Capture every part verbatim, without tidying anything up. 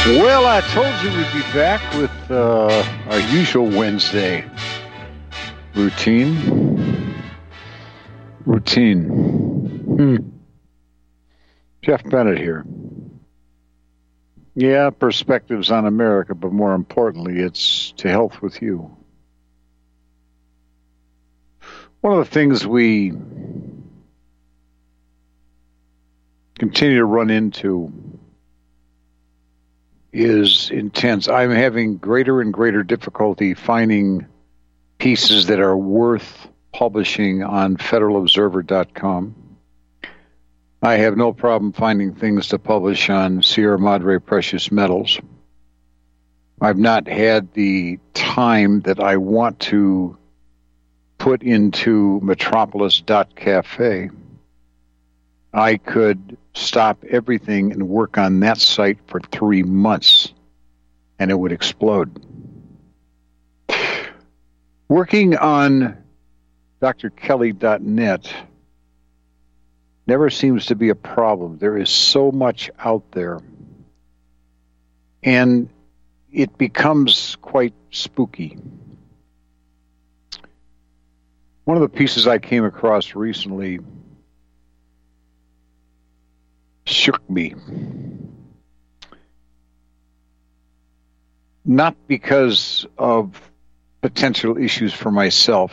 Well, I told you we'd be back with uh, our usual Wednesday routine. Routine. Hmm. Jeff Bennett here. Yeah, perspectives on America, but more importantly, it's to health with you. One of the things we continue to run into is intense. I'm having greater and greater difficulty finding pieces that are worth publishing on federal observer dot com. I have no problem finding things to publish on Sierra Madre Precious Metals. I've not had the time that I want to put into metropolis dot cafe. I could stop everything and work on that site for three months, and it would explode. Working on D R Kelly dot net never seems to be a problem. There is so much out there, and it becomes quite spooky. One of the pieces I came across recently shook me. Not because of potential issues for myself.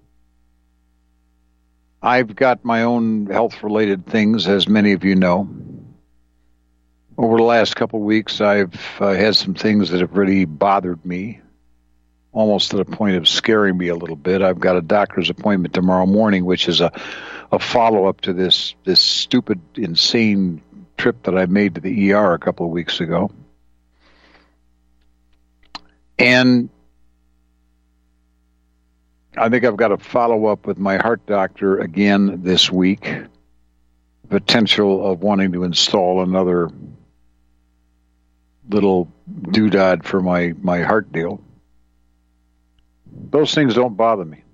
I've got my own health-related things, as many of you know. Over the last couple of weeks, I've uh, had some things that have really bothered me, almost to the point of scaring me a little bit. I've got a doctor's appointment tomorrow morning, which is a, a follow-up to this, this stupid, insane trip that I made to the E R a couple of weeks ago. And I think I've got to follow up with my heart doctor again this week. Potential of wanting to install another little doodad for my, my heart deal. Those things don't bother me.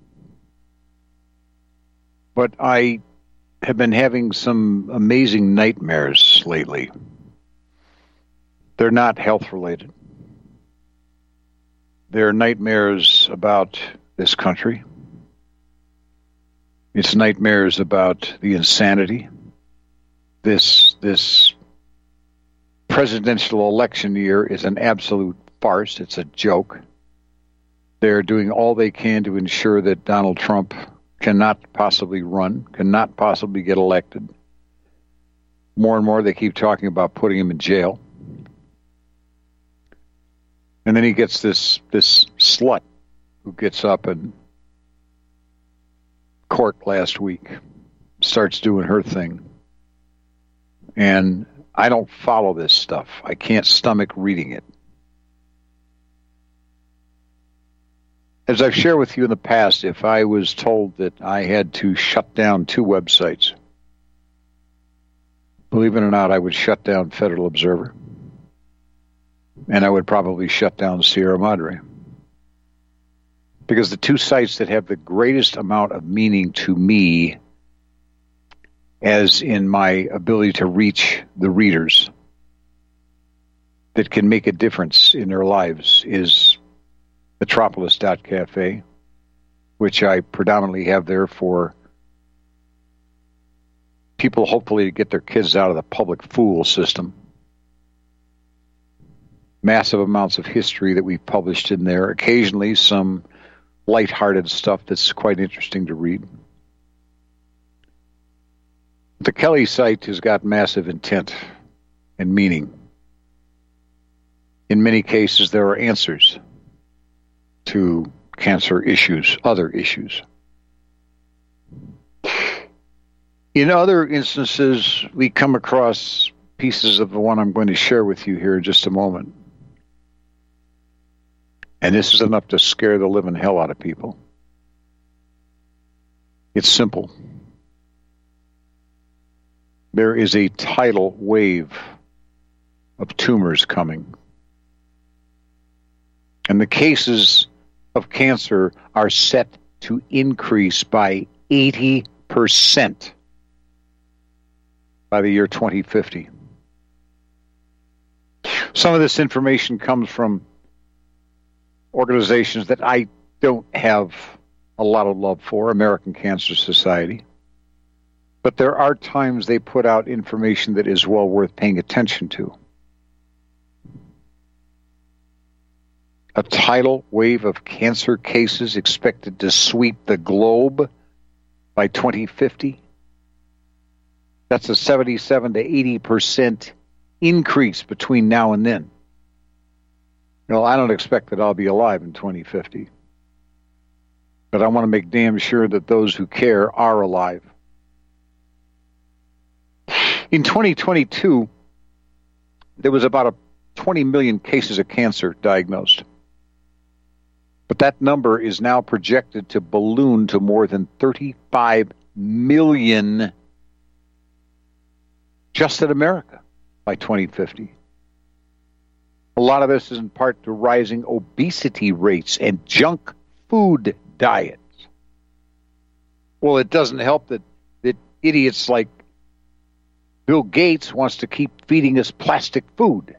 But I have been having some amazing nightmares lately. They're not health-related. They're nightmares about this country. It's nightmares about the insanity. This, this presidential election year is an absolute farce. It's a joke. They're doing all they can to ensure that Donald Trump cannot possibly run, cannot possibly get elected. More and more they keep talking about putting him in jail. And then he gets this this slut who gets up in court last week, starts doing her thing. And I don't follow this stuff. I can't stomach reading it. As I've shared with you in the past, if I was told that I had to shut down two websites, believe it or not, I would shut down Federal Observer. And I would probably shut down Sierra Madre. Because the two sites that have the greatest amount of meaning to me, as in my ability to reach the readers that can make a difference in their lives, is metropolis dot cafe, which I predominantly have there for people hopefully to get their kids out of the public fool system. Massive amounts of history that we've published in there. Occasionally some lighthearted stuff that's quite interesting to read. The Kelly site has got massive intent and meaning. In many cases, there are answers to cancer issues, other issues. In other instances, we come across pieces of the one I'm going to share with you here in just a moment. And this is enough to scare the living hell out of people. It's simple. There is a tidal wave of tumors coming. And the cases of cancer are set to increase by eighty percent by the year twenty fifty. Some of this information comes from organizations that I don't have a lot of love for, American Cancer Society. But there are times they put out information that is well worth paying attention to. A tidal wave of cancer cases expected to sweep the globe by twenty fifty. That's a seventy-seven to eighty percent increase between now and then. Well, I don't expect that I'll be alive in twenty fifty. But I want to make damn sure that those who care are alive. In twenty twenty-two, there was about a twenty million cases of cancer diagnosed. But that number is now projected to balloon to more than thirty-five million just in America by twenty fifty. A lot of this is in part to rising obesity rates and junk food diets. Well, it doesn't help that, that idiots like Bill Gates wants to keep feeding us plastic food.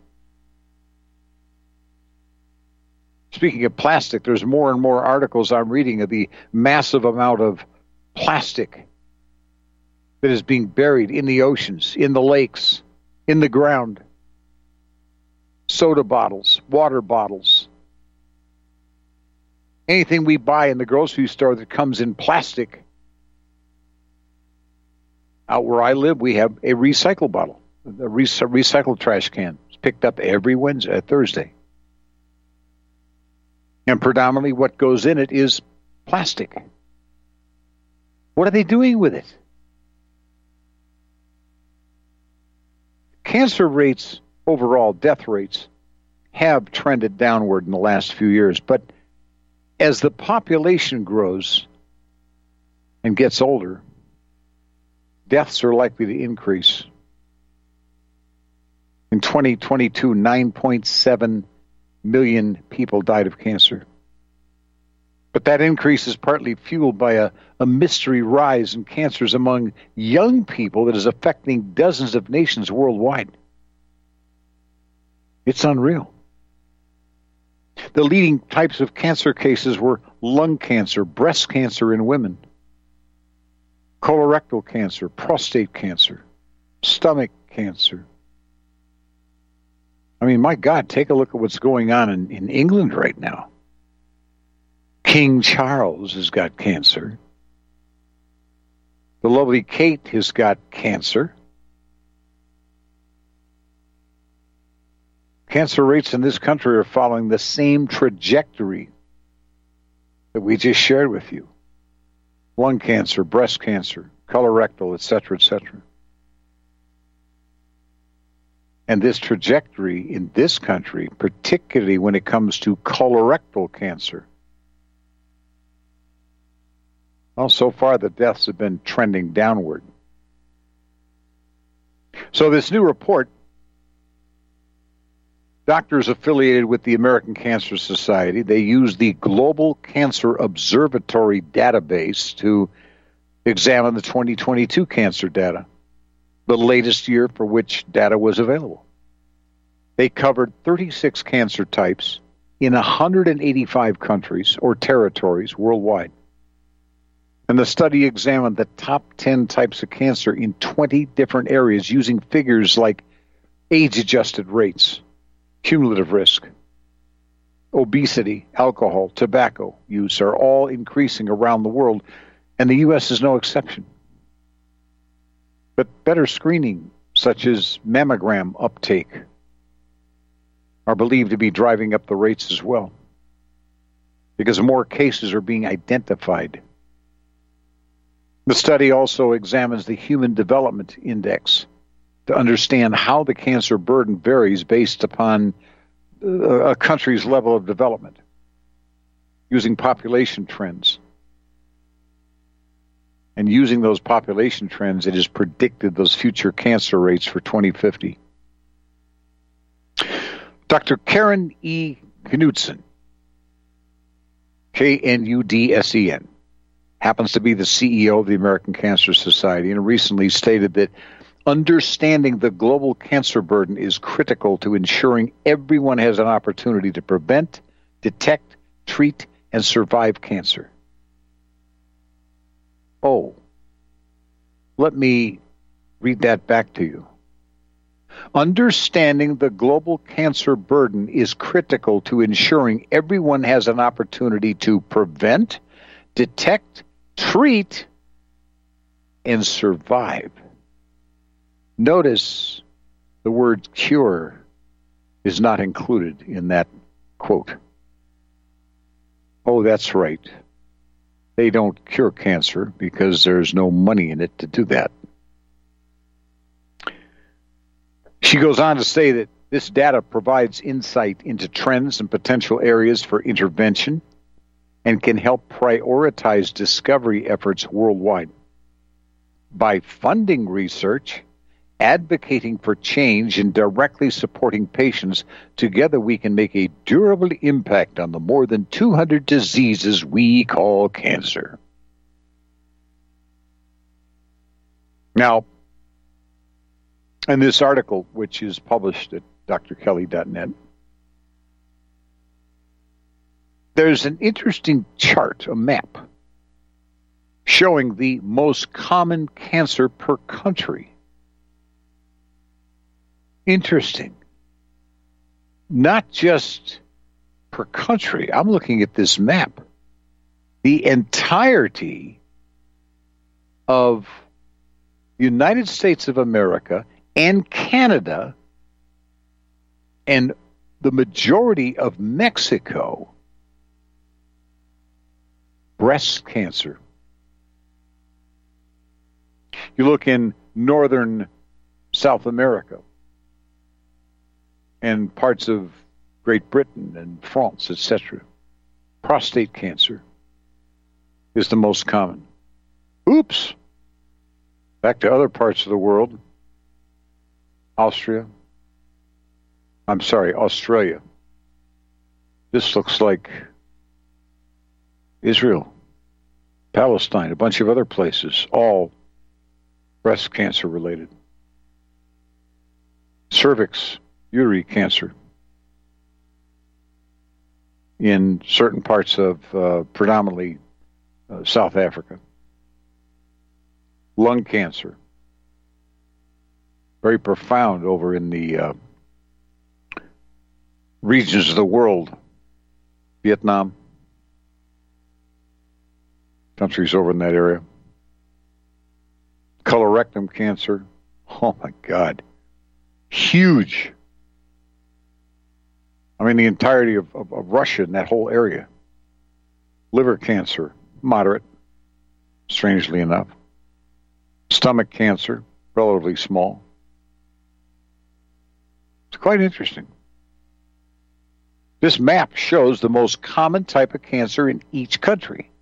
Speaking of plastic, there's more and more articles I'm reading of the massive amount of plastic that is being buried in the oceans, in the lakes, in the ground. Soda bottles, water bottles. Anything we buy in the grocery store that comes in plastic. Out where I live, we have a recycle bottle, a recycled trash can. It's picked up every Wednesday, uh, Thursday. And predominantly what goes in it is plastic. What are they doing with it? Cancer rates, overall death rates, have trended downward in the last few years. But as the population grows and gets older, deaths are likely to increase. In twenty twenty-two, nine point seven million people died of cancer. But that increase is partly fueled by a, a mystery rise in cancers among young people that is affecting dozens of nations worldwide. It's unreal. The leading types of cancer cases were lung cancer, breast cancer in women, colorectal cancer, prostate cancer, stomach cancer. I mean, my God, take a look at what's going on in, in England right now. King Charles has got cancer. The lovely Kate has got cancer. Cancer rates in this country are following the same trajectory that we just shared with you. Lung cancer, breast cancer, colorectal, et cetera, et cetera. And this trajectory in this country, particularly when it comes to colorectal cancer, well, so far the deaths have been trending downward. So this new report, doctors affiliated with the American Cancer Society, they use the Global Cancer Observatory database to examine the twenty twenty-two cancer data, the latest year for which data was available. They covered thirty-six cancer types in one hundred eighty-five countries or territories worldwide. And the study examined the top ten types of cancer in twenty different areas using figures like age-adjusted rates, cumulative risk, obesity, alcohol, tobacco use are all increasing around the world, and the U S is no exception. But better screening, such as mammogram uptake, are believed to be driving up the rates as well, because more cases are being identified. The study also examines the Human Development Index to understand how the cancer burden varies based upon a country's level of development, using population trends. And using those population trends, it has predicted those future cancer rates for twenty fifty. Doctor Karen E. Knudsen, K N U D S E N, happens to be the C E O of the American Cancer Society, and recently stated that Understanding the global cancer burden is critical to ensuring everyone has an opportunity to prevent, detect, treat, and survive cancer. Oh, let me read that back to you. Understanding the global cancer burden is critical to ensuring everyone has an opportunity to prevent, detect, treat, and survive. Notice the word cure is not included in that quote. Oh, that's right. They don't cure cancer because there's no money in it to do that. She goes on to say that this data provides insight into trends and potential areas for intervention and can help prioritize discovery efforts worldwide. By funding research, advocating for change, and directly supporting patients, together we can make a durable impact on the more than two hundred diseases we call cancer. Now, in this article, which is published at d r kelly dot net, there's an interesting chart, a map, showing the most common cancer per country. Interesting. Not just per country. I'm looking at this map. The entirety of the United States of America and Canada and the majority of Mexico, breast cancer. You look in northern South America and parts of Great Britain and France, et cetera, prostate cancer is the most common. Oops! Back to other parts of the world. Austria. I'm sorry, Australia. This looks like Israel, Palestine, a bunch of other places, all breast cancer related. Cervix, uterine cancer in certain parts of uh, predominantly uh, South Africa. Lung cancer, very profound over in the uh, regions of the world. Vietnam, countries over in that area. Colorectal cancer, oh my God, huge. I mean, the entirety of, of, of Russia in that whole area. Liver cancer, moderate, strangely enough. Stomach cancer, relatively small. It's quite interesting. This map shows the most common type of cancer in each country.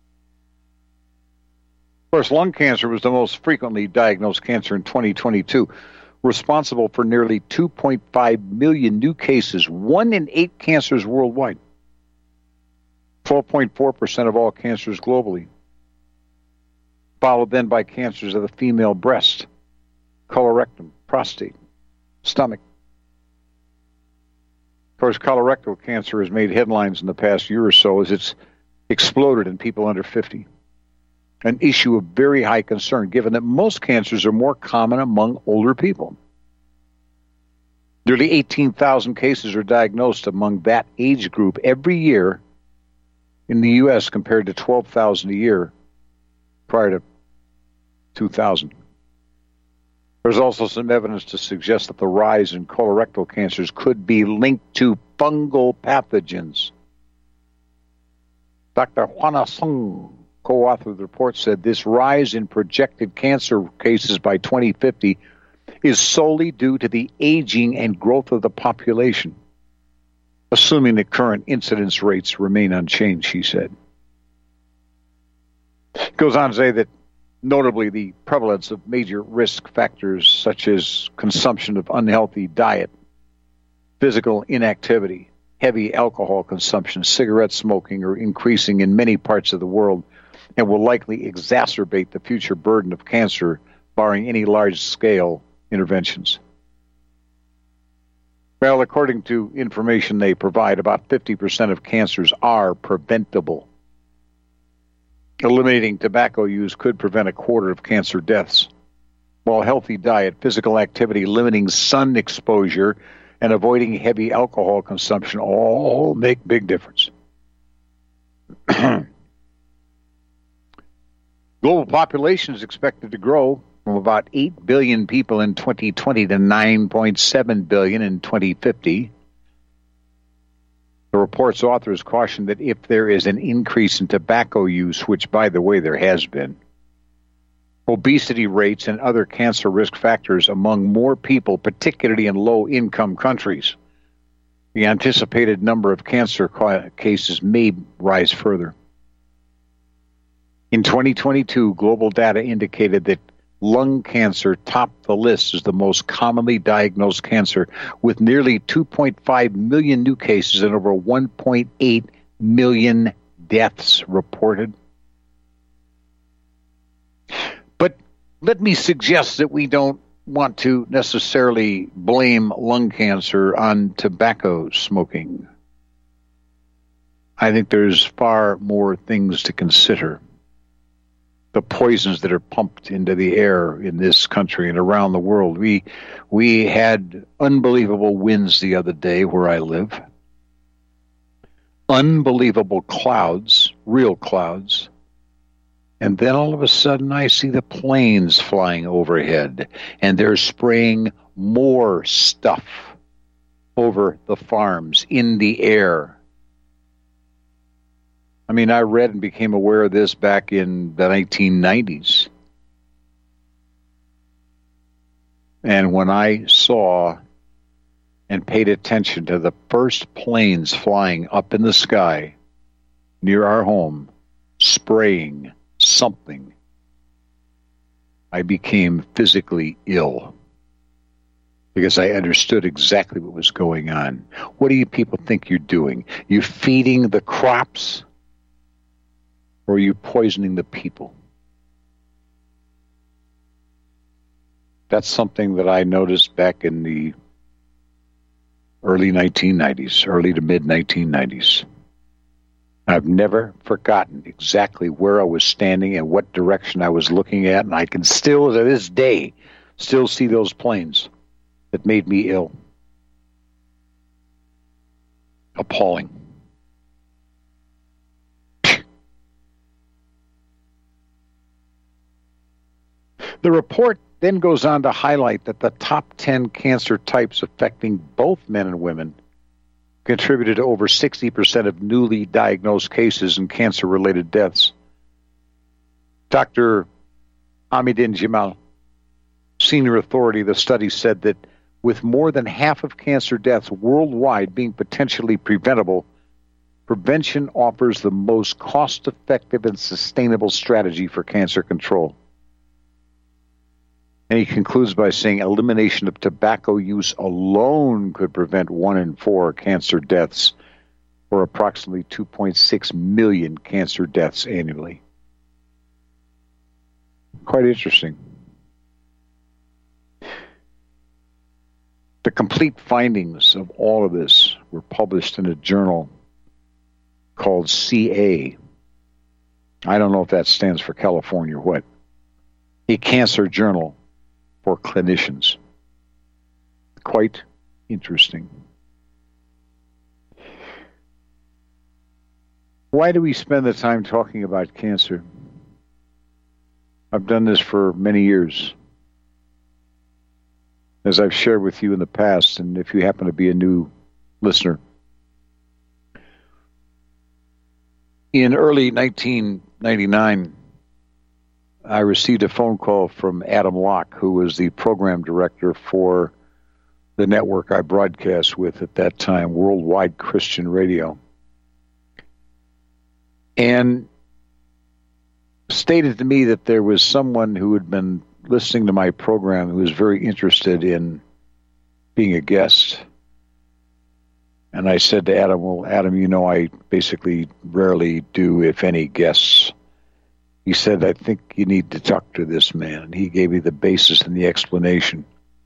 Of course, lung cancer was the most frequently diagnosed cancer in twenty twenty-two, responsible for nearly two point five million new cases, one in eight cancers worldwide, twelve point four percent of all cancers globally, followed then by cancers of the female breast, colorectal, prostate, stomach. Of course, colorectal cancer has made headlines in the past year or so as it's exploded in people under fifty. An issue of very high concern, given that most cancers are more common among older people. Nearly eighteen thousand cases are diagnosed among that age group every year in the U S compared to twelve thousand a year prior to two thousand. There's also some evidence to suggest that the rise in colorectal cancers could be linked to fungal pathogens. Doctor Juana Sung, co-author of the report, said this rise in projected cancer cases by twenty fifty is solely due to the aging and growth of the population, assuming the current incidence rates remain unchanged, she said. It goes on to say that notably the prevalence of major risk factors such as consumption of unhealthy diet, physical inactivity, heavy alcohol consumption, cigarette smoking are increasing in many parts of the world and will likely exacerbate the future burden of cancer barring any large-scale interventions. Well, according to information they provide, about fifty percent of cancers are preventable. Eliminating tobacco use could prevent a quarter of cancer deaths, while healthy diet, physical activity, limiting sun exposure, and avoiding heavy alcohol consumption all make big difference. Global population is expected to grow from about eight billion people in twenty twenty to nine point seven billion in twenty fifty. The report's authors caution that if there is an increase in tobacco use, which, by the way, there has been, obesity rates and other cancer risk factors among more people, particularly in low-income countries, the anticipated number of cancer cases may rise further. In twenty twenty-two, global data indicated that lung cancer topped the list as the most commonly diagnosed cancer, with nearly two point five million new cases and over one point eight million deaths reported. But let me suggest that we don't want to necessarily blame lung cancer on tobacco smoking. I think there's far more things to consider. The poisons that are pumped into the air in this country and around the world. We we had unbelievable winds the other day where I live. Unbelievable clouds, real clouds. And then all of a sudden I see the planes flying overhead, and they're spraying more stuff over the farms in the air. I mean, I read and became aware of this back in the nineteen nineties. And when I saw and paid attention to the first planes flying up in the sky near our home, spraying something, I became physically ill because I understood exactly what was going on. What do you people think you're doing? You're feeding the crops? Or are you poisoning the people? That's something that I noticed back in the early nineteen nineties, early to mid nineteen nineties. I've never forgotten exactly where I was standing and what direction I was looking at, and I can still, to this day, still see those planes that made me ill. Appalling. The report then goes on to highlight that the top ten cancer types affecting both men and women contributed to over sixty percent of newly diagnosed cases and cancer-related deaths. Doctor Ahmadine Jamal, senior authority of the study, said that with more than half of cancer deaths worldwide being potentially preventable, prevention offers the most cost-effective and sustainable strategy for cancer control. And he concludes by saying elimination of tobacco use alone could prevent one in four cancer deaths, or approximately two point six million cancer deaths annually. Quite interesting. The complete findings of all of this were published in a journal called C A. I don't know if that stands for California or what. A cancer journal for clinicians. Quite interesting. Why do we spend the time talking about cancer? I've done this for many years, as I've shared with you in the past, and if you happen to be a new listener. In early nineteen ninety-nine, I received a phone call from Adam Locke, who was the program director for the network I broadcast with at that time, Worldwide Christian Radio, and stated to me that there was someone who had been listening to my program who was very interested in being a guest. And I said to Adam, well, Adam, you know, I basically rarely do, if any, guests. he said, I think you need to talk to this man. And he gave me the basis and the explanation.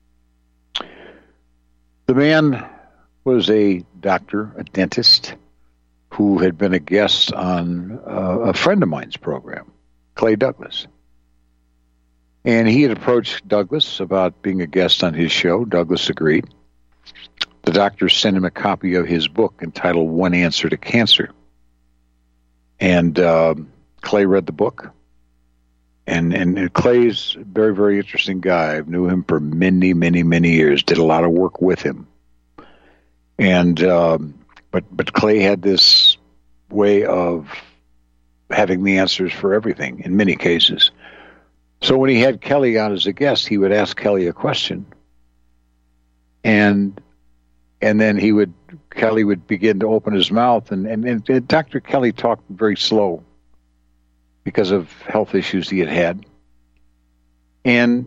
The man was a doctor, a dentist, who had been a guest on uh, a friend of mine's program, Clay Douglas. And he had approached Douglas about being a guest on his show. Douglas agreed. The doctor sent him a copy of his book entitled One Answer to Cancer. And uh, Clay read the book. And, and and Clay's a very, very interesting guy. I knew him for many, many, many years. Did a lot of work with him. And um, but but Clay had this way of having the answers for everything in many cases. So when he had Kelly on as a guest, he would ask Kelly a question, and and then he would Kelly would begin to open his mouth, and, and, and, and Doctor Kelly talked very slow because of health issues he had had. And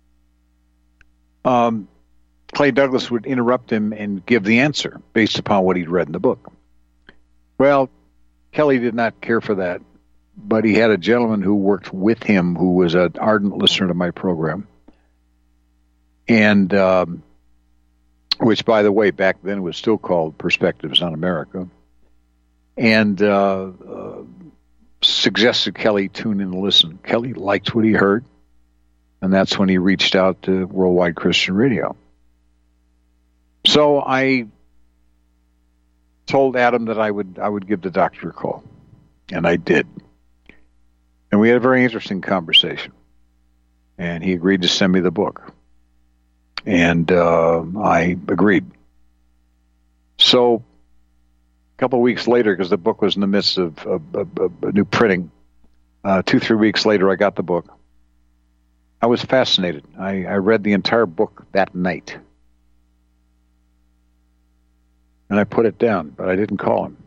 um, Clay Douglas would interrupt him and give the answer based upon what he'd read in the book. Well, Kelly did not care for that, but he had a gentleman who worked with him who was an ardent listener to my program. And um, which, by the way, back then was still called Perspectives on America. And uh, uh, suggested Kelly tune in and listen. Kelly liked what he heard, and that's when he reached out to Worldwide Christian Radio. So I told Adam that I would I would give the doctor a call, and I did. And we had a very interesting conversation, and he agreed to send me the book, and uh, I agreed. So a couple of weeks later, because the book was in the midst of, of, of, of a new printing, uh, two, three weeks later, I got the book. I was fascinated. I, I read the entire book that night. And I put it down, but I didn't call him.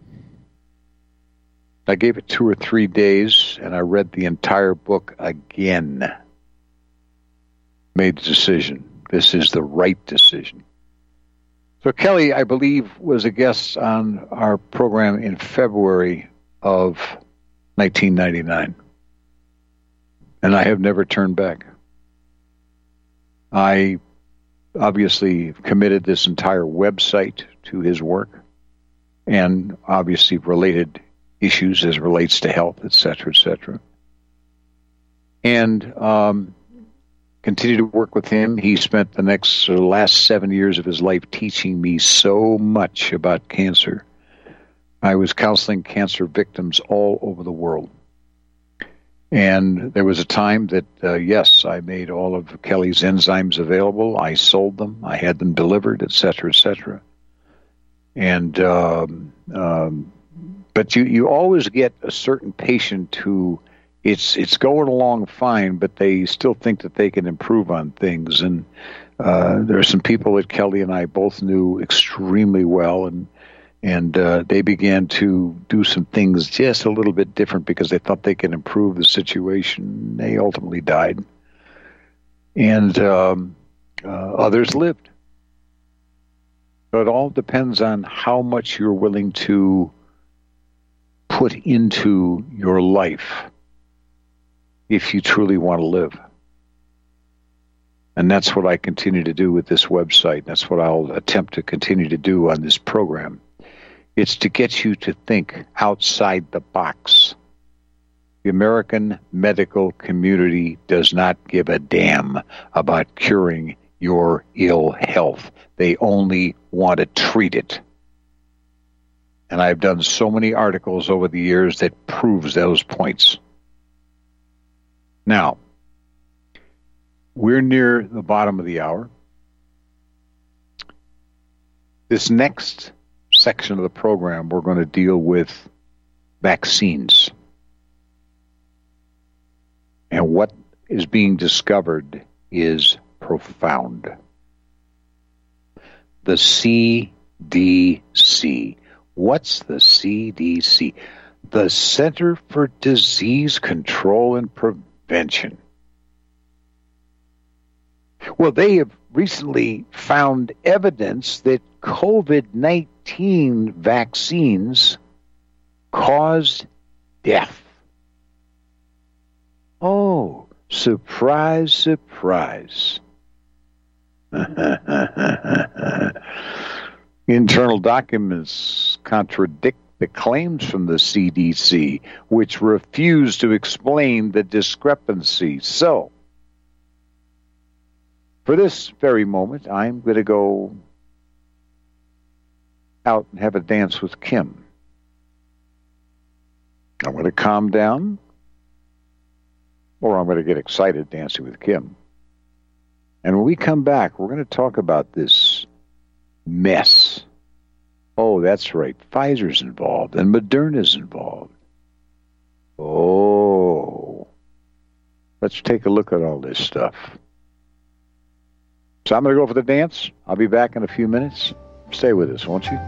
I gave it two or three days, and I read the entire book again. Made the decision. This is the right decision. So Kelly, I believe, was a guest on our program in February of nineteen ninety-nine. And I have never turned back. I obviously committed this entire website to his work, and obviously related issues as relates to health, et cetera, et cetera. And um, continue to work with him. He spent the next uh, last seven years of his life teaching me so much about cancer. I was counseling cancer victims all over the world. And there was a time that, uh, yes, I made all of Kelly's enzymes available. I sold them. I had them delivered, et cetera, et cetera. And, um, um, but you, you always get a certain patient who it's, it's going along fine, but they still think that they can improve on things. And, uh, there are some people that Kelly and I both knew extremely well, and, and, uh, they began to do some things just a little bit different because they thought they could improve the situation. They ultimately died. And, um, uh, others lived. So it all depends on how much you're willing to put into your life if you truly want to live. And that's what I continue to do with this website. That's what I'll attempt to continue to do on this program. It's to get you to think outside the box. The American medical community does not give a damn about curing your ill health. They only want to treat it. And I've done so many articles over the years that proves those points. Now, we're near the bottom of the hour. This next section of the program, we're going to deal with vaccines. And what is being discovered is profound. The C D C. What's the C D C? The Center for Disease Control and Prevention. Well, they have recently found evidence that COVID nineteen vaccines caused death. Oh, surprise, surprise. Internal documents contradict the claims from the C D C, which refuse to explain the discrepancy. So, for this very moment, I'm going to go out and have a dance with Kim. I'm going to calm down, or I'm going to get excited dancing with Kim. And when we come back, we're going to talk about this mess. Oh, that's right. Pfizer's involved and Moderna's involved. Oh, let's take a look at all this stuff. So I'm going to go for the dance. I'll be back in a few minutes. Stay with us, won't you?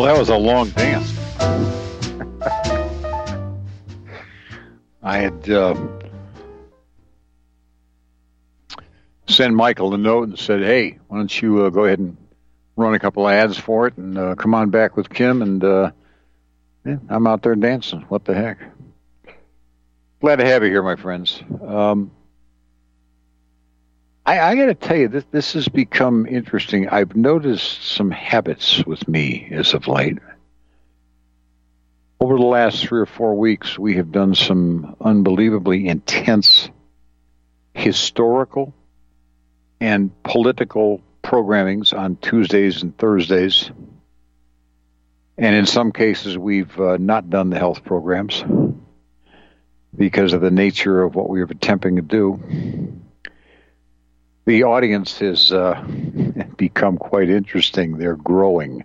that was a long dance. I had uh, sent Michael a note and said, hey, why don't you uh, go ahead and run a couple of ads for it and uh, come on back with Kim, and uh, yeah, I'm out there dancing. What the heck? Glad to have you here, my friends. Um, I, I got to tell you, this, this has become interesting. I've noticed some habits with me as of late. Over the last three or four weeks, we have done some unbelievably intense historical and political programmings on Tuesdays and Thursdays. And in some cases, we've uh, not done the health programs because of the nature of what we were attempting to do. The audience has uh, become quite interesting. They're growing.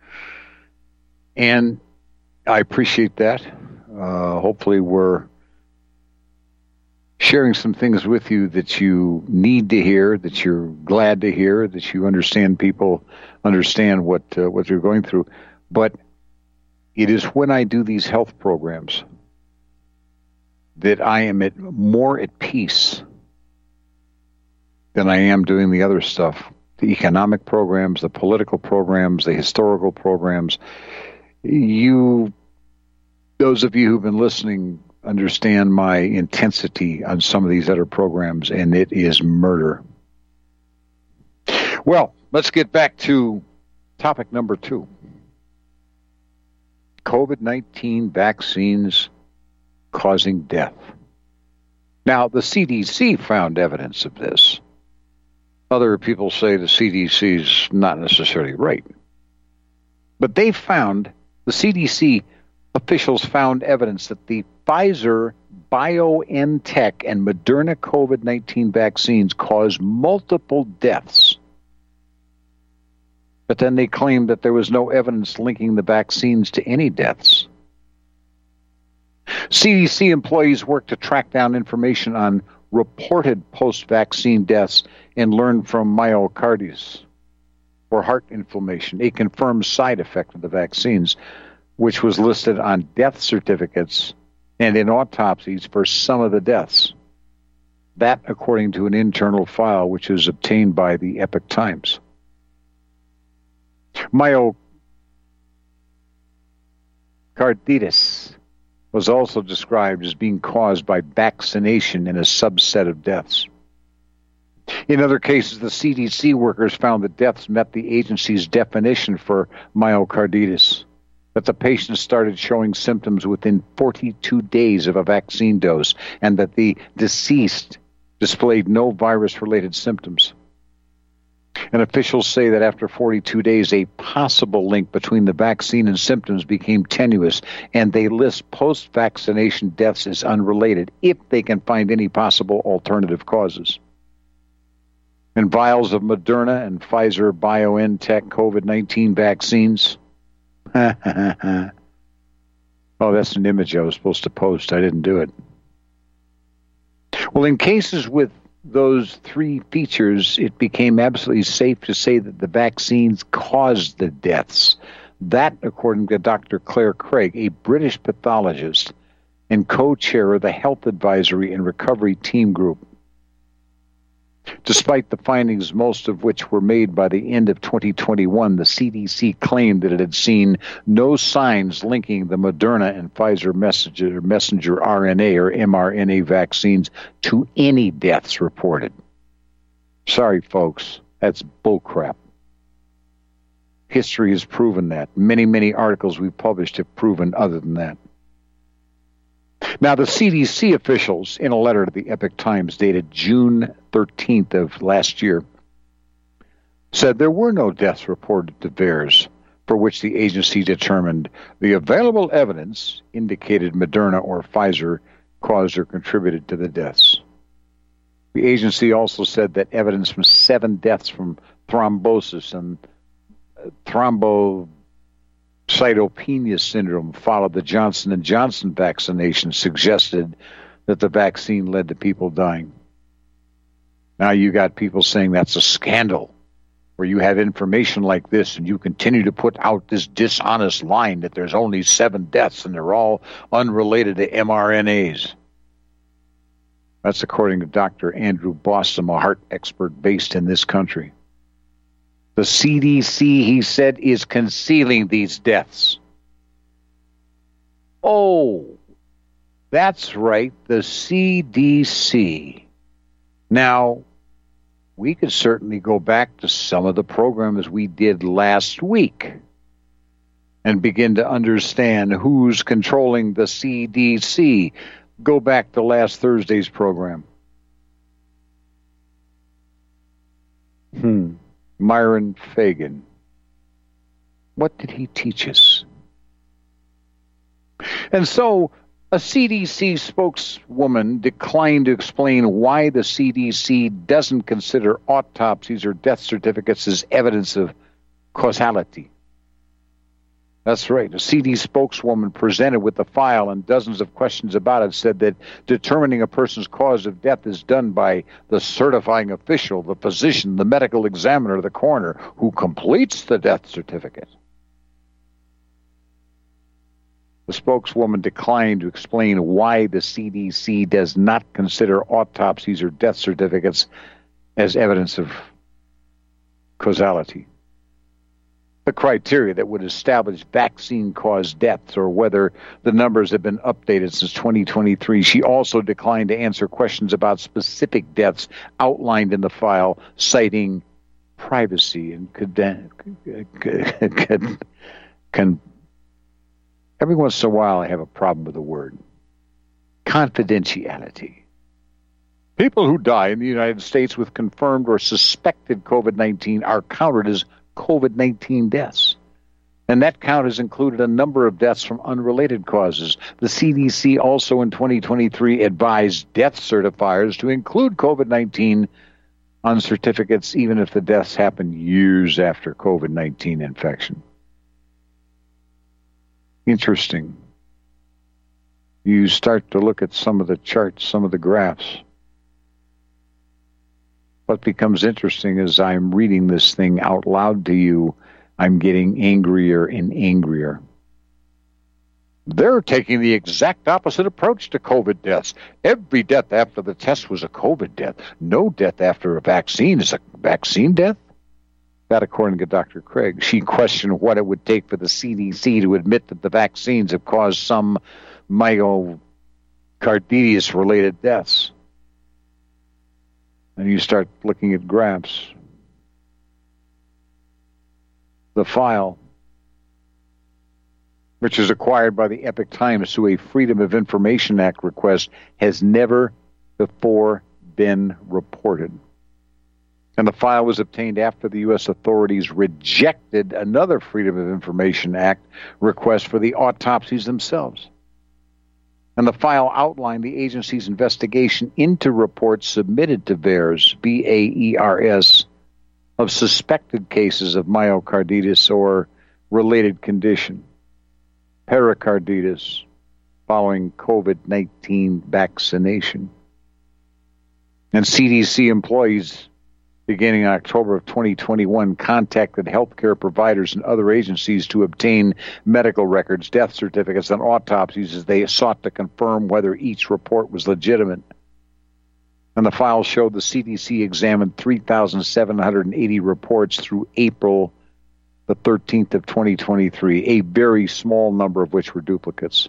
And I appreciate that. Uh, hopefully we're sharing some things with you that you need to hear, that you're glad to hear, that you understand people understand what uh, what you're going through. But it is when I do these health programs that I am at more at peace than I am doing the other stuff. The economic programs, the political programs, the historical programs. You, those of you who've been listening, understand my intensity on some of these other programs, and it is murder. Well, let's get back to topic number two. COVID nineteen vaccines causing death. Now, the C D C found evidence of this. Other people say the C D C is not necessarily right. But they found, the C D C officials found evidence that the Pfizer, BioNTech, and Moderna COVID nineteen vaccines cause multiple deaths. But then they claimed that there was no evidence linking the vaccines to any deaths. C D C employees worked to track down information on reported post-vaccine deaths and learned from myocarditis, or heart inflammation, a confirmed side effect of the vaccines, which was listed on death certificates and in autopsies for some of the deaths. That, according to an internal file which was obtained by the Epoch Times. Myocarditis was also described as being caused by vaccination in a subset of deaths. In other cases, the C D C workers found that deaths met the agency's definition for myocarditis, that the patient started showing symptoms within forty-two days of a vaccine dose, and that the deceased displayed no virus-related symptoms. And officials say that after forty-two days, a possible link between the vaccine and symptoms became tenuous, and they list post-vaccination deaths as unrelated if they can find any possible alternative causes. And vials of Moderna and Pfizer BioNTech COVID nineteen vaccines. Oh, that's an image I was supposed to post. I didn't do it. Well, in cases with those three features, it became absolutely safe to say that the vaccines caused the deaths. That, according to Doctor Claire Craig, a British pathologist and co-chair of the Health Advisory and Recovery Team Group. Despite the findings, most of which were made by the end of twenty twenty-one, the C D C claimed that it had seen no signs linking the Moderna and Pfizer messenger, messenger R N A or mRNA vaccines to any deaths reported. Sorry, folks, that's bullcrap. History has proven that. Many, many articles we've published have proven other than that. Now, the C D C officials, in a letter to the Epoch Times dated June thirteenth of last year, said there were no deaths reported to V A E R S for which the agency determined the available evidence indicated Moderna or Pfizer caused or contributed to the deaths. The agency also said that evidence from seven deaths from thrombosis and thrombocytopenia syndrome followed the Johnson and Johnson vaccination suggested that the vaccine led to people dying. Now you got people saying that's a scandal. where you have information like this and you continue to put out this dishonest line that there's only seven deaths and they're all unrelated to mRNAs. That's according to Doctor Andrew Bostom, a heart expert based in this country. The C D C, he said, is concealing these deaths. Oh, that's right, the C D C. Now, we could certainly go back to some of the programs we did last week and begin to understand who's controlling the C D C. Go back to last Thursday's program. Hmm. Myron Fagan. What did he teach us? And so, a C D C spokeswoman declined to explain why the C D C doesn't consider autopsies or death certificates as evidence of causality. That's right. A C D C spokeswoman presented with the file and dozens of questions about it said that determining a person's cause of death is done by the certifying official, the physician, the medical examiner, the coroner, who completes the death certificate. The spokeswoman declined to explain why the C D C does not consider autopsies or death certificates as evidence of causality. The criteria that would establish vaccine-caused deaths or whether the numbers have been updated since twenty twenty-three. She also declined to answer questions about specific deaths outlined in the file, citing privacy and could, could, could, every once in a while I have a problem with the word confidentiality. People who die in the United States with confirmed or suspected COVID nineteen are counted as COVID nineteen deaths. And that count has included a number of deaths from unrelated causes. The C D C also in twenty twenty-three advised death certifiers to include COVID nineteen on certificates even if the deaths happen years after COVID nineteen infection. Interesting. You start to look at some of the charts, some of the graphs. What becomes interesting is I'm reading this thing out loud to you, I'm getting angrier and angrier. They're taking the exact opposite approach to COVID deaths. Every death after the test was a COVID death. No death after a vaccine is a vaccine death. That, according to Doctor Craig. She questioned what it would take for the C D C to admit that the vaccines have caused some myocarditis-related deaths. And you start looking at graphs. The file, which is acquired by the Epoch Times through a Freedom of Information Act request, has never before been reported. And the file was obtained after the U S authorities rejected another Freedom of Information Act request for the autopsies themselves. And the file outlined the agency's investigation into reports submitted to VAERS, B A E R S, of suspected cases of myocarditis or related condition, pericarditis, following COVID nineteen vaccination. And C D C employees, beginning in October of twenty twenty-one, contacted healthcare providers and other agencies to obtain medical records, death certificates, and autopsies as they sought to confirm whether each report was legitimate. And the file showed the C D C examined three thousand seven hundred eighty reports through April the thirteenth of twenty twenty-three, a very small number of which were duplicates.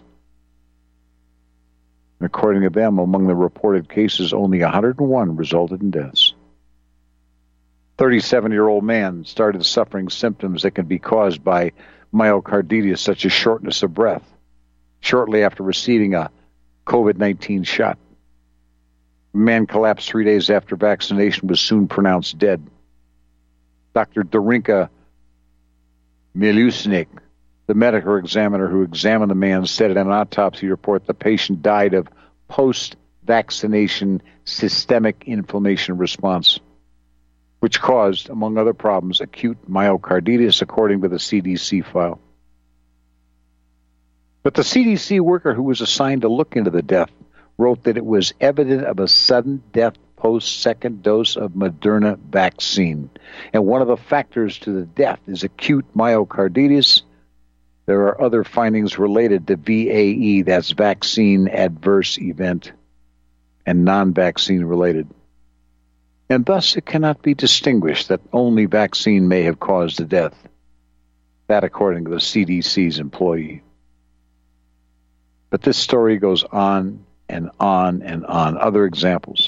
And according to them, among the reported cases, only one hundred one resulted in deaths. thirty-seven-year-old man started suffering symptoms that can be caused by myocarditis, such as shortness of breath, shortly after receiving a COVID nineteen shot. The man collapsed three days after vaccination, was soon pronounced dead. Doctor Dorinka Milusnik, the medical examiner who examined the man, said in an autopsy report the patient died of post-vaccination systemic inflammation response, which caused, among other problems, acute myocarditis, according to the C D C file. But the C D C worker who was assigned to look into the death wrote that it was evident of a sudden death post-second dose of Moderna vaccine. And one of the factors to the death is acute myocarditis. There are other findings related to V A E, that's vaccine adverse event, and non-vaccine related. And thus it cannot be distinguished that only vaccine may have caused the death. That according to the C D C's employee. But this story goes on and on and on. Other examples.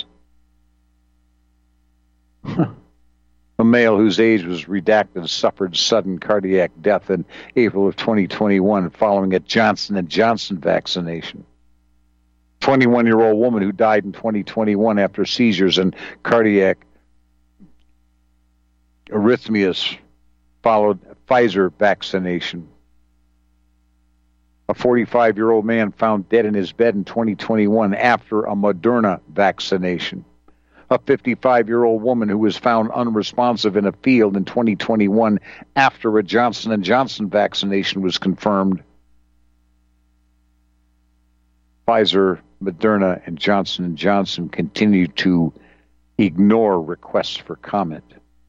A male whose age was redacted suffered sudden cardiac death in April of twenty twenty-one following a Johnson and Johnson vaccination. twenty-one-year-old woman who died in twenty twenty-one after seizures and cardiac arrhythmias followed Pfizer vaccination. A forty-five-year-old man found dead in his bed in twenty twenty-one after a Moderna vaccination. A fifty-five-year-old woman who was found unresponsive in a field in twenty twenty-one after a Johnson and Johnson vaccination was confirmed. Pfizer, Moderna, and Johnson and Johnson continue to ignore requests for comment.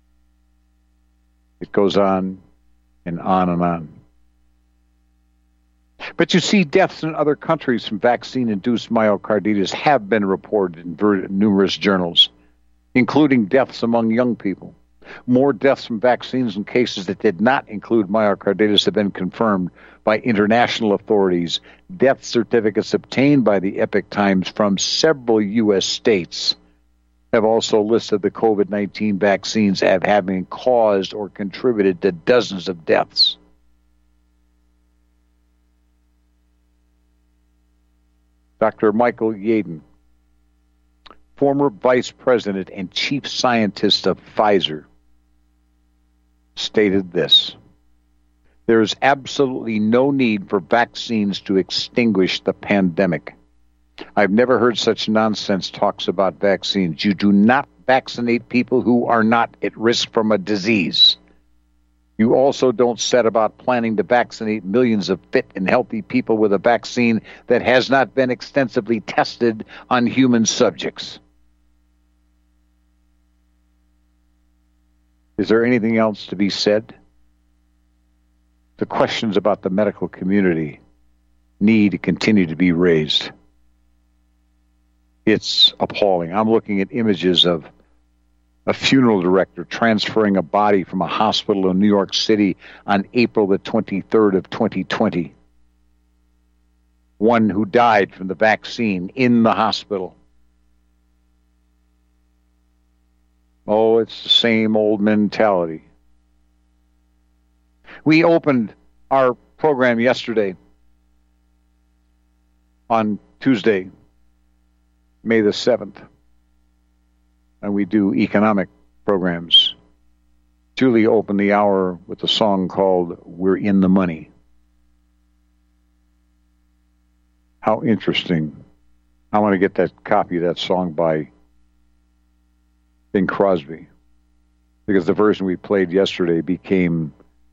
It goes on and on and on. But you see, deaths in other countries from vaccine-induced myocarditis have been reported in ver- numerous journals, including deaths among young people. More deaths from vaccines in cases that did not include myocarditis have been confirmed by international authorities. Death certificates obtained by the Epoch Times from several U S states have also listed the COVID nineteen vaccines as having caused or contributed to dozens of deaths. Doctor Michael Yeadon, former vice president and chief scientist of Pfizer, stated this: there is absolutely no need for vaccines to extinguish the pandemic. I've never heard such nonsense talks about vaccines. You do not vaccinate people who are not at risk from a disease. You also don't set about planning to vaccinate millions of fit and healthy people with a vaccine that has not been extensively tested on human subjects. Is there anything else to be said? The questions about the medical community need to continue to be raised. It's appalling. I'm looking at images of a funeral director transferring a body from a hospital in New York City on April the twenty-third of twenty twenty. One who died from the vaccine in the hospital. Oh, it's the same old mentality. We opened our program yesterday on Tuesday, May the seventh, and we do economic programs. Julie opened the hour with a song called We're in the Money. How interesting. I want to get that copy of that song by Bing Crosby, because the version we played yesterday became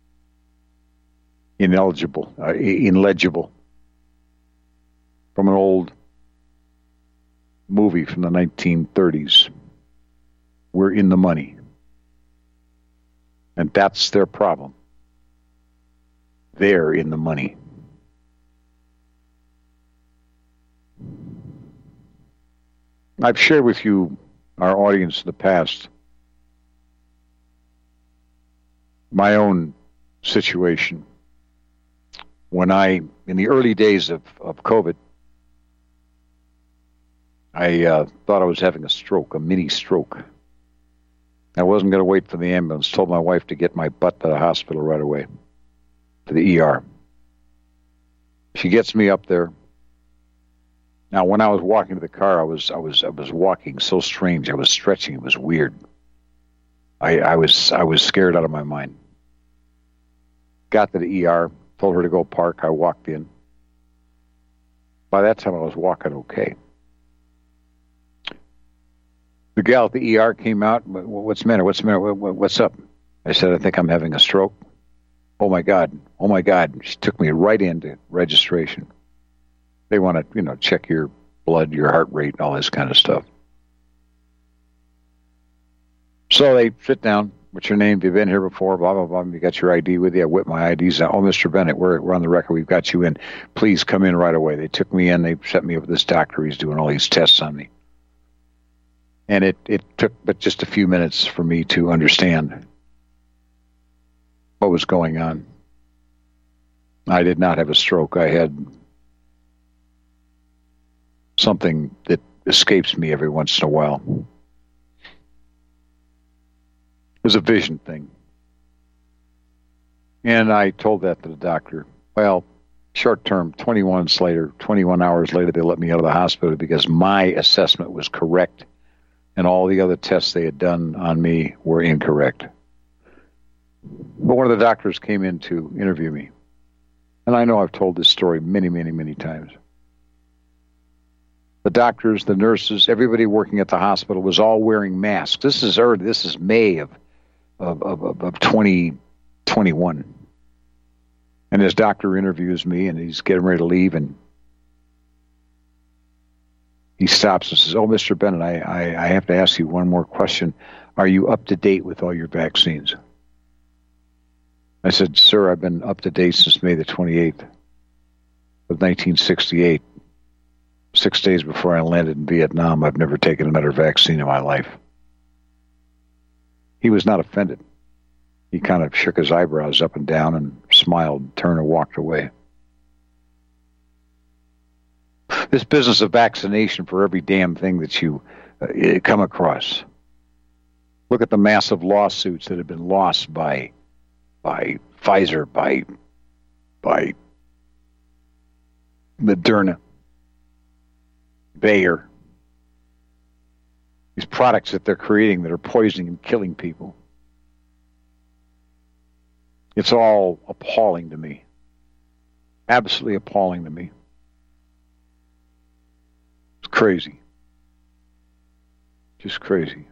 ineligible, uh, illegible from an old movie from the nineteen thirties. We're in the money. And that's their problem. They're in the money. I've shared with you, our audience in the past, my own situation. When I, in the early days of, of COVID, I uh, thought I was having a stroke, a mini stroke. I wasn't going to wait for the ambulance. Told my wife to get my butt to the hospital right away, to the E R. She gets me up there. Now, when I was walking to the car, I was I was I was walking so strange. I was stretching. It was weird. I I was I was scared out of my mind. Got to the E R. Told her to go park. I walked in. By that time, I was walking okay. The gal at the E R came out. What's the matter? What's the matter? What's up? I said, I think I'm having a stroke. Oh, my God. Oh, my God. She took me right into registration. They want to, you know, check your blood, your heart rate, and all this kind of stuff. So they sit down. What's your name? Have you been here before? Blah, blah, blah. You got your I D with you? I whipped my I Ds out. Oh, Mister Bennett, we're, we're on the record. We've got you in. Please come in right away. They took me in. They sent me up with this doctor. He's doing all these tests on me. And it, it took but just a few minutes for me to understand what was going on. I did not have a stroke. I had something that escapes me every once in a while. It was a vision thing. And I told that to the doctor. Well, short term, twenty-one months later, twenty-one hours later, they let me out of the hospital because my assessment was correct and all the other tests they had done on me were incorrect. But one of the doctors came in to interview me. And I know I've told this story many, many, many times. The doctors, the nurses, everybody working at the hospital was all wearing masks. This is early. This is May of of of, of twenty twenty-one. And his doctor interviews me, and he's getting ready to leave, and he stops and says, "Oh, Mister Bennett, I, I, I have to ask you one more question. Are you up to date with all your vaccines?" I said, "Sir, I've been up to date since May the twenty-eighth of nineteen sixty-eight. Six days before I landed in Vietnam. I've never taken another vaccine in my life." He was not offended. He kind of shook his eyebrows up and down and smiled, turned and walked away. This business of vaccination for every damn thing that you uh, come across. Look at the massive lawsuits that have been lost by by Pfizer, by by Moderna, Bayer. These products that they're creating that are poisoning and killing people. It's all appalling to me. Absolutely appalling to me. It's crazy. Just crazy.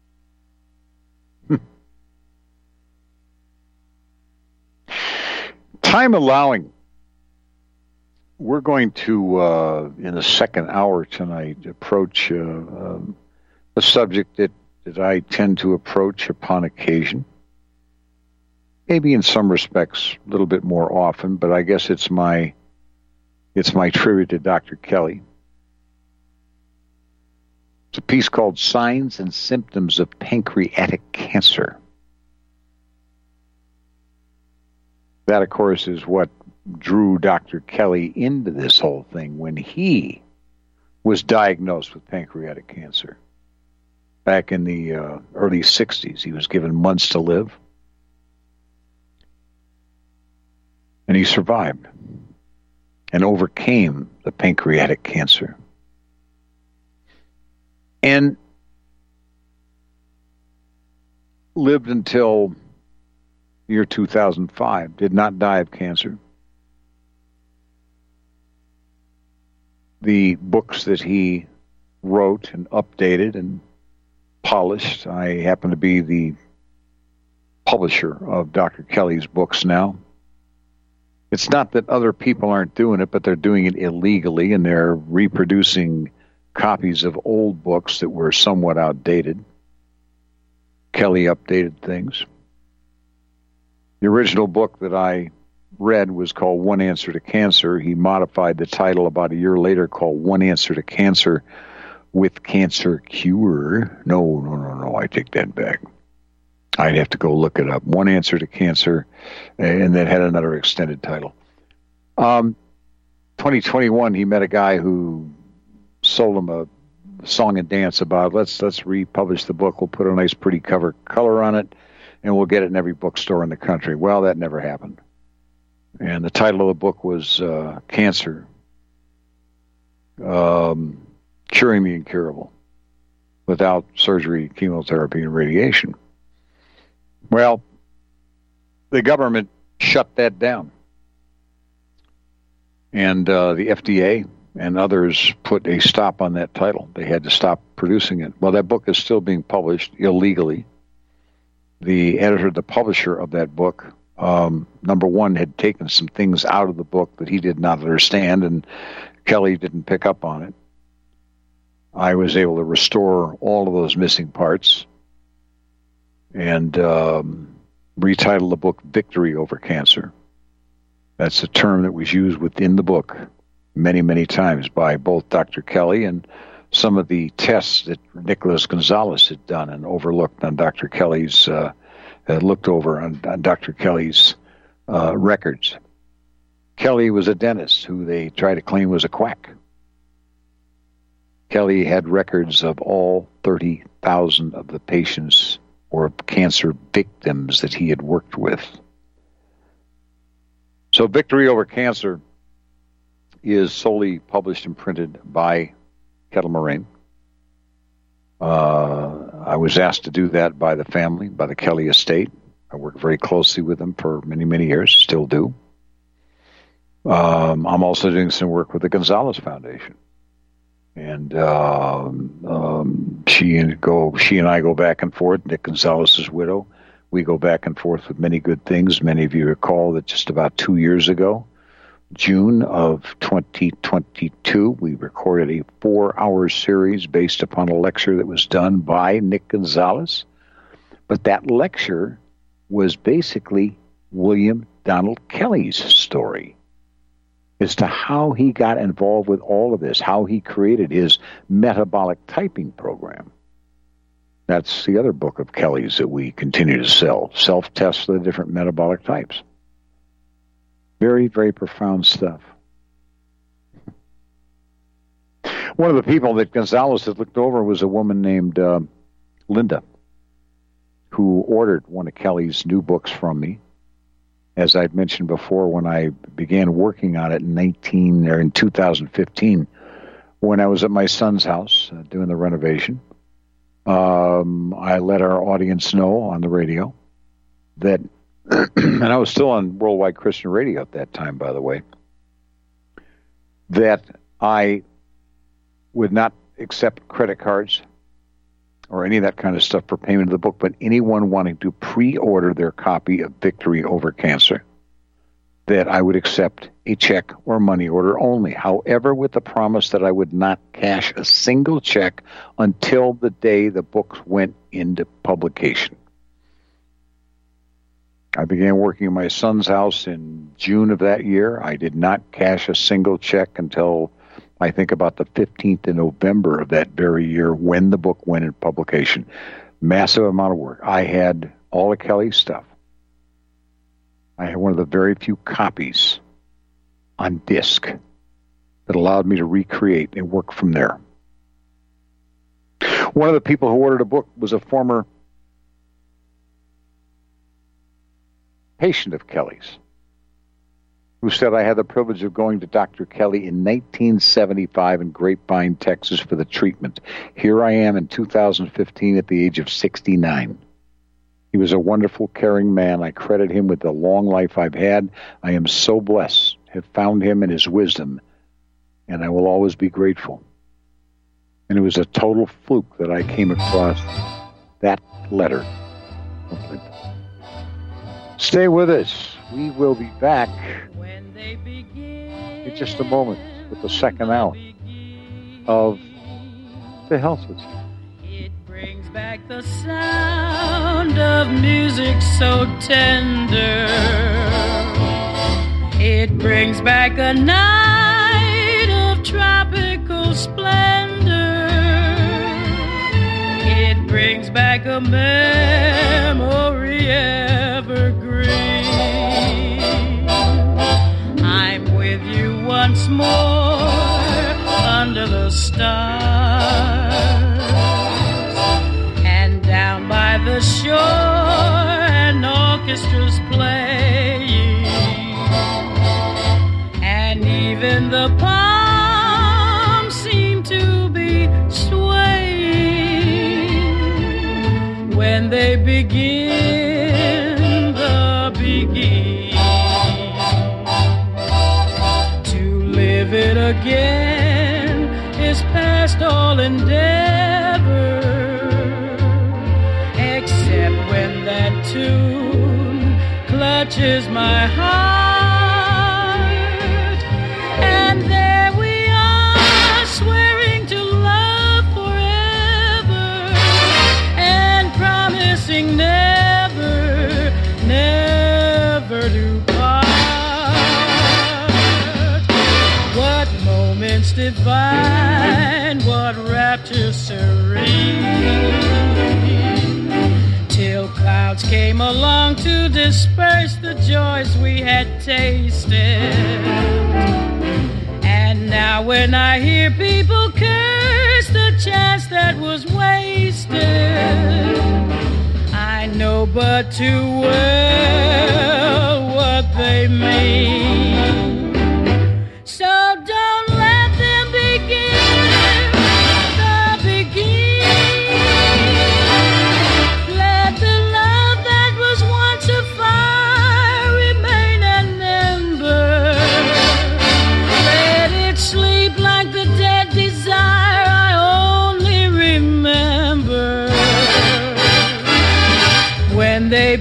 Time allowing, we're going to, uh, in the second hour tonight, approach uh, um, a subject that, that I tend to approach upon occasion. Maybe in some respects a little bit more often, but I guess it's my it's my tribute to Doctor Kelly. It's a piece called Signs and Symptoms of Pancreatic Cancer. That, of course, is what drew Doctor Kelly into this whole thing when he was diagnosed with pancreatic cancer. Back in the uh, early sixties, he was given months to live. And he survived and overcame the pancreatic cancer. And lived until the year two thousand five, did not die of cancer. The books that he wrote and updated and polished, I happen to be the publisher of Doctor Kelly's books now. It's not that other people aren't doing it, but they're doing it illegally, and they're reproducing copies of old books that were somewhat outdated. Kelly updated things. The original book that I read was called One Answer to Cancer. He modified the title about a year later, called One Answer to Cancer with Cancer Cure. No, no, no, no, I take that back. I'd have to go look it up. One Answer to Cancer, and then had another extended title. Um, twenty twenty-one, he met a guy who sold him a song and dance about, let's let's republish the book. We'll put a nice, pretty cover color on it, and we'll get it in every bookstore in the country. Well, that never happened. And the title of the book was uh, Cancer, um, Curing the Incurable, without surgery, chemotherapy, and radiation. Well, the government shut that down. And uh, the F D A and others put a stop on that title. They had to stop producing it. Well, that book is still being published illegally. The editor, the publisher of that book, um, number one, had taken some things out of the book that he did not understand, and Kelly didn't pick up on it. I was able to restore all of those missing parts. and um, retitled the book Victory Over Cancer. That's a term that was used within the book many, many times by both Doctor Kelly and some of the tests that Nicholas Gonzalez had done and overlooked on Doctor Kelly's, uh, had looked over on, on Doctor Kelly's uh, records. Kelly was a dentist who they tried to claim was a quack. Kelly had records of all thirty thousand of the patients or cancer victims that he had worked with. So Victory Over Cancer is solely published and printed by Kettle Moraine. Uh, I was asked to do that by the family, by the Kelly estate. I worked very closely with them for many, many years, still do. Um, I'm also doing some work with the Gonzalez Foundation. And um, um, she and go, she and I go back and forth. Nick Gonzalez's widow. We go back and forth with many good things. Many of you recall that just about two years ago, June of twenty twenty-two, we recorded a four-hour series based upon a lecture that was done by Nick Gonzalez. But that lecture was basically William Donald Kelly's story as to how he got involved with all of this, how he created his metabolic typing program. That's the other book of Kelly's that we continue to sell, Self-Tests for the Different Metabolic Types. Very, very profound stuff. One of the people that Gonzalez had looked over was a woman named uh, Linda, who ordered one of Kelly's new books from me. As I'd mentioned before, when I began working on it in nineteen or in two thousand fifteen, when I was at my son's house uh, doing the renovation, um, I let our audience know on the radio that, and I was still on Worldwide Christian Radio at that time, by the way, that I would not accept credit cards or any of that kind of stuff for payment of the book, but anyone wanting to pre-order their copy of Victory Over Cancer, that I would accept a check or money order only. However, with the promise that I would not cash a single check until the day the books went into publication. I began working in my son's house in June of that year. I did not cash a single check until I think about the fifteenth of November of that very year when the book went in publication. Massive amount of work. I had all of Kelly's stuff. I had one of the very few copies on disc that allowed me to recreate and work from there. One of the people who ordered a book was a former patient of Kelly's, who said, I had the privilege of going to Doctor Kelly in nineteen seventy-five in Grapevine, Texas for the treatment. Here I am in two thousand fifteen at the age of sixty-nine. He was a wonderful, caring man. I credit him with the long life I've had. I am so blessed to have found him and his wisdom, and I will always be grateful. And it was a total fluke that I came across that letter. Stay with us. We will be back in just a moment with the second hour of The Health System. It brings back the sound of music so tender. It brings back a night of tropical splendor. It brings back a memory evergreen. I'm with you once more under the stars, and down by the shore an orchestra's playing, and even the palms seem to be swaying when they begin the beginning. To live it again is past all endeavor, except when that tune clutches my heart, and there we are swearing to love forever and promising never crowds came along to disperse the joys we had tasted. And now when I hear people curse the chance that was wasted, I know but too well what they mean. So don't let them begin the beginning. Let the love that was once a fire remain an ember. Let it sleep like the dead desire I only remember. When they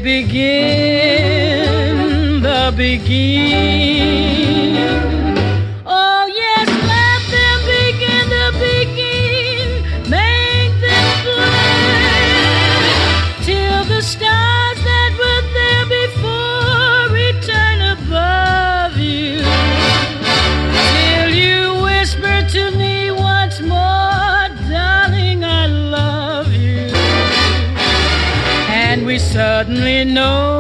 begin the beginning. Oh yes, let them begin the begin. Make them play till the stars that were there before return above you. Till you whisper to me once more, darling, I love you. And we suddenly know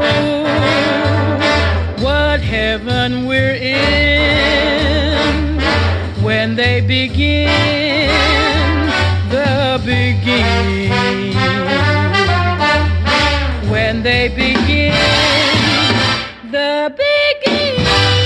what heaven we're in when they begin the beginning. When they begin the beginning.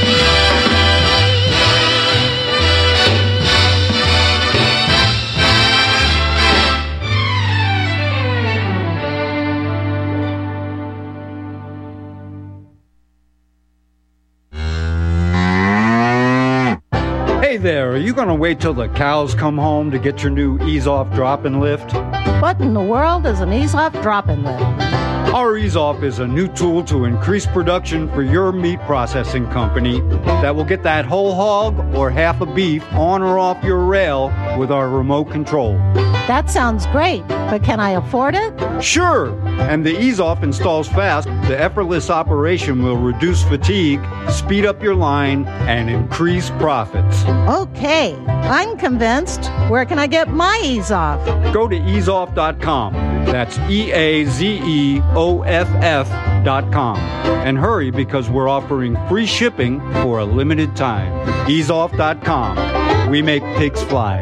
Hey there, are you going to wait till the cows come home to get your new ease-off drop-in lift? What in the world is an ease-off drop-in lift? Our ease-off is a new tool to increase production for your meat processing company that will get that whole hog or half a beef on or off your rail with our remote control. That sounds great, but can I afford it? Sure! And the ease-off installs fast. The effortless operation will reduce fatigue, speed up your line, and increase profits. Okay, I'm convinced. Where can I get my ease-off? Go to ease off dot com. That's E A Z E O F F dot com. And hurry, because we're offering free shipping for a limited time. ease off dot com. We make pigs fly.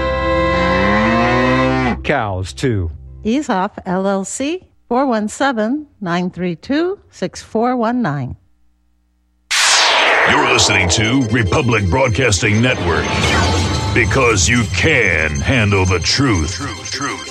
Cows, too. Ease-off, L L C, four one seven, nine three two, six four one nine. You're listening to Republic Broadcasting Network, because you can handle the truth. Truth, truth.